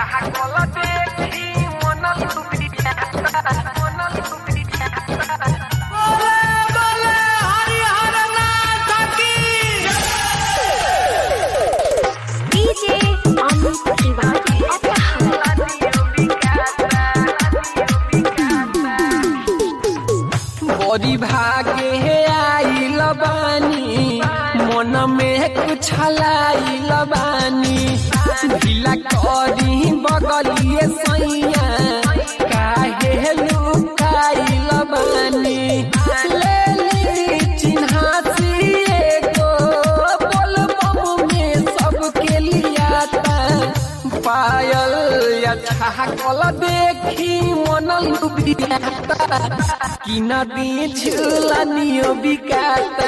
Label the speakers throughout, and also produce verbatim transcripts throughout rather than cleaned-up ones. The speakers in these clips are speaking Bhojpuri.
Speaker 1: बड़ी भागे आइल बानी मन में कुछ लाइल बानी ढीला करी बगलिए सैया काहे लुकाइल बानी ले ली चिन्हासी एगो बोलबम में सबके लियाता पायल अच्छा कल देखी मन लुबियाता कि नदी झूलनियो बिकाता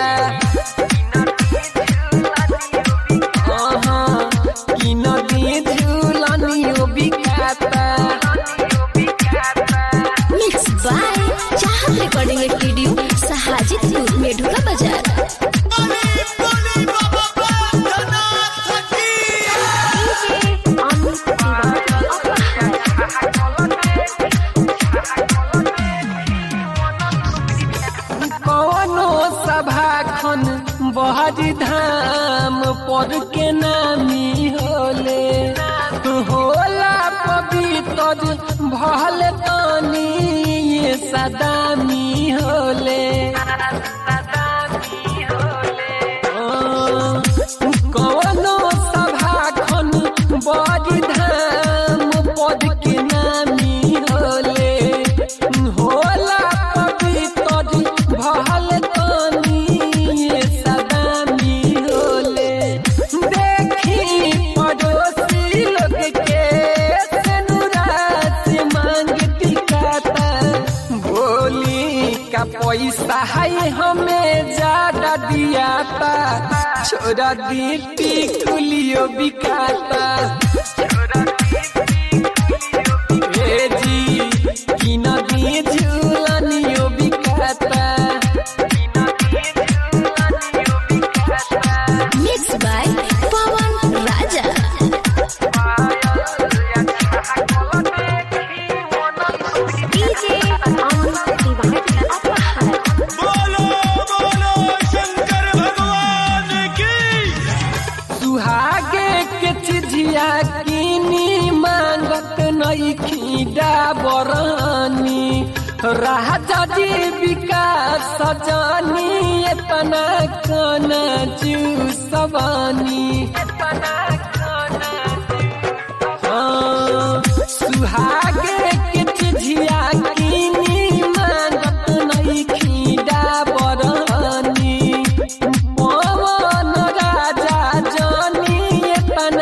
Speaker 1: कि नदी झूलनियो बिकाता।
Speaker 2: Mix by Chahat recording studio Sahajitpur Medhuka बाजार।
Speaker 1: बहरी धाम पर के नामी होले होला पवित्र भल तानी ये सदामी होले कौनो सभा खन बहरी धाम पर के नामी होले होला पवित्र भल तानी पैसा है हमें ज्यादा दियाता छोड़ा दी टिकुलियो बिकाता ए जी कि नदी झूलनियो बिकाता।
Speaker 2: Mix by Pawan Raja.
Speaker 1: किनी मांगत नहीं खीडा बरानी राजा जी विकास सजानी इतना खाना चूसवानी हाँ सुहागे के चिझिया किनी मांगत नहीं खीडा बरानी पवन राजा जानी इतना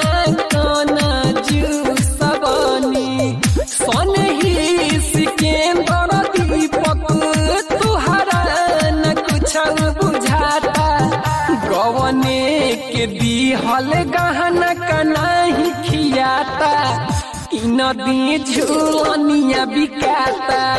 Speaker 1: के दिहल गहना कनाही खियाता कि नदी झूलनिया बिकाता।